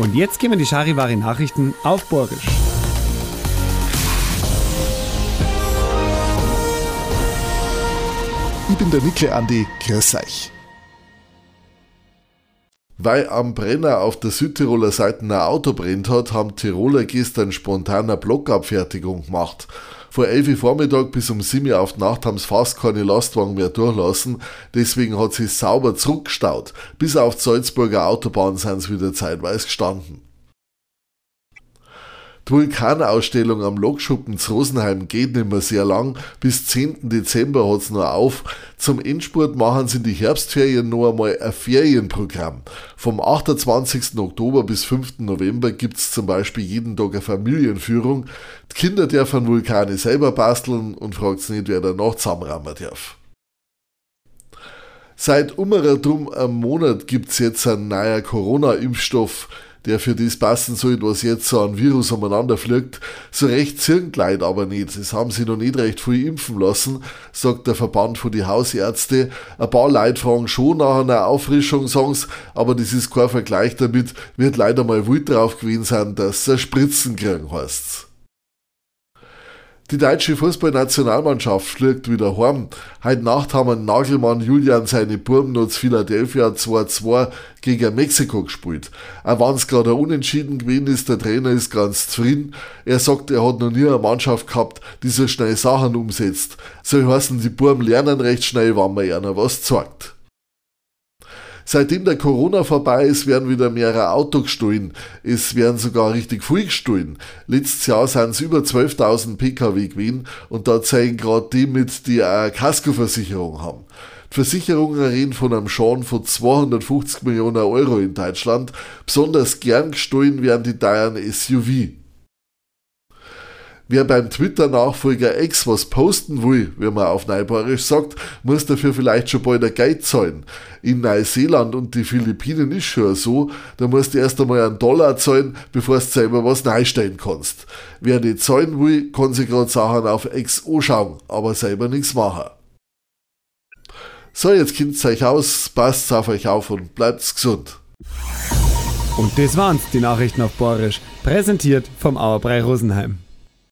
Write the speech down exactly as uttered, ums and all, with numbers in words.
Und jetzt gehen wir die Charivari-Nachrichten auf Borgisch. Ich bin der Mikl Andi, grüß euch. Weil am Brenner auf der Südtiroler Seite ein Auto brennt hat, haben Tiroler gestern spontan eine Blockabfertigung gemacht. Vor elf Uhr Vormittag bis um sieben Uhr auf die Nacht haben sie fast keine Lastwagen mehr durchlassen, deswegen hat sie sauber zurückgestaut. Bis auf die Salzburger Autobahn sind sie wieder zeitweise gestanden. Die Vulkanausstellung am Lokschuppen zu Rosenheim geht nicht mehr sehr lang, bis zehnten Dezember hat es noch auf. Zum Endspurt machen sie in die Herbstferien noch einmal ein Ferienprogramm. Vom achtundzwanzigsten Oktober bis fünften November gibt es zum Beispiel jeden Tag eine Familienführung. Die Kinder dürfen Vulkane selber basteln und fragt nicht, wer danach zusammenrammen darf. Seit umherum einem Monat gibt es jetzt einen neuen Corona-Impfstoff, der für das passen soll, was jetzt so ein Virus umeinander fliegt. So recht zirkt Leute aber nicht. Es haben sich noch nicht recht viel impfen lassen, sagt der Verband von die Hausärzte. Ein paar Leute fragen schon nach einer Auffrischung, sagen sie, aber das ist kein Vergleich damit, wird leider mal wild drauf gewesen sein, dass sie Spritzen kriegen, heisst's. Die deutsche Fußballnationalmannschaft fliegt wieder heim. Heute Nacht haben Nagelmann Julian seine Burm noch zu Philadelphia zwei zwei gegen Mexiko gespielt. Auch wenn es gerade unentschieden gewesen ist, der Trainer ist ganz zufrieden. Er sagt, er hat noch nie eine Mannschaft gehabt, die so schnell Sachen umsetzt. So heißen, die Burm lernen recht schnell, wenn man ihnen was zeigt. Seitdem der Corona vorbei ist, werden wieder mehrere Autos gestohlen. Es werden sogar richtig viel gestohlen. Letztes Jahr sind es über zwölftausend Pkw gewesen und da zeigen gerade die mit, die eine Kaskoversicherung haben. Die Versicherungen reden von einem Schaden von zweihundertfünfzig Millionen Euro in Deutschland. Besonders gern gestohlen werden die teuren S U V. Wer beim Twitter-Nachfolger X was posten will, wie man auf Neubayerisch sagt, muss dafür vielleicht schon bald ein Geld zahlen. In Neuseeland und die Philippinen ist schon so, da musst du erst einmal einen Dollar zahlen, bevor du selber was neu-stellen kannst. Wer nicht zahlen will, kann sich gerade Sachen auf X anschauen, aber selber nichts machen. So, jetzt kennt's euch aus, passt auf euch auf und bleibt's gesund. Und das waren's, die Nachrichten auf Borgisch, präsentiert vom Auerbrei Rosenheim.